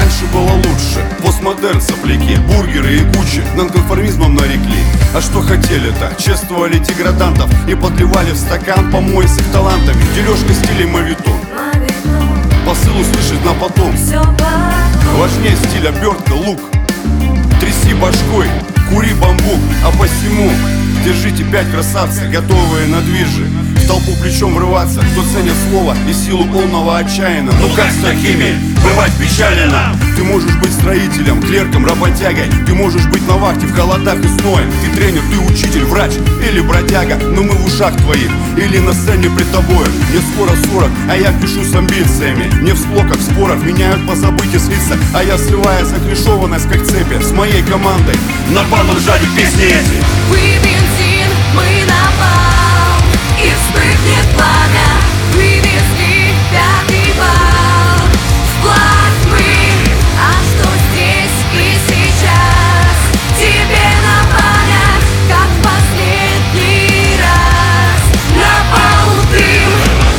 раньше было лучше. Постмодерн, сопляки, бургеры и кучи нонконформизмом нарекли. А что хотели-то? Чествовали деградантов и подливали в стакан помой с их талантами. Дележка стилей мавитон, посыл услышать на потом. Важнее стиль, обертка, лук. Тряси башкой, кури бамбук. А посему держите 5 красавцев, готовые на движи. В толпу плечом врываться, кто ценит слово и силу полного отчаяна. Ну как с такими бывать печально? Ты можешь быть строителем, клерком, работягой. Ты можешь быть на вахте в холодах и сноем. Ты тренер, ты учитель, врач или бродяга. Но мы в ушах твоих или на сцене пред тобой. Мне скоро 40, а я пишу с амбициями. Мне в склоках, в спорах меняют по забытию с лица. А я срывая заклишованность как цепи с моей командой на бану жали песни эти. Вы бензин, мы напал, и вспыхнет пламя. Вывезли 5-й балл, вплавь мы. А что здесь и сейчас? Тебе на память, как в последний раз. Напал дым.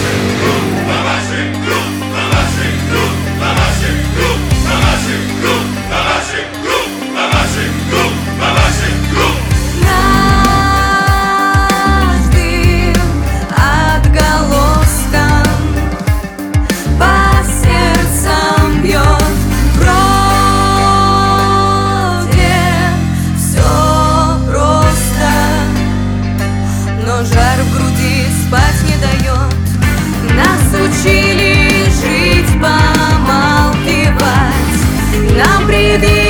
Жар в груди спать не дает. Нас учили жить, помалкивать. Нам привили